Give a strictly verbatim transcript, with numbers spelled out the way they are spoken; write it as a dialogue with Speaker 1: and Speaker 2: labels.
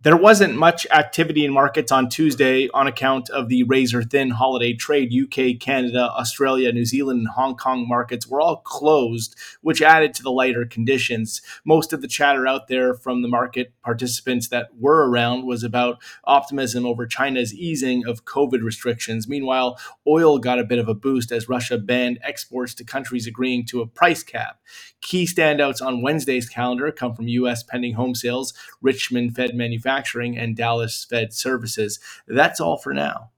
Speaker 1: There wasn't much activity in markets on Tuesday on account of the razor thin holiday trade. U K, Canada, Australia, New Zealand, and Hong Kong markets were all closed, which added to the lighter conditions. Most of the chatter out there from the market participants that were around was about optimism over China's easing of COVID restrictions. Meanwhile, oil got a bit of a boost as Russia banned exports to countries agreeing to a price cap. Key standouts on Wednesday's calendar come from U S pending home sales, Richmond Fed Manufacturing, and Dallas Fed Services. That's all for now.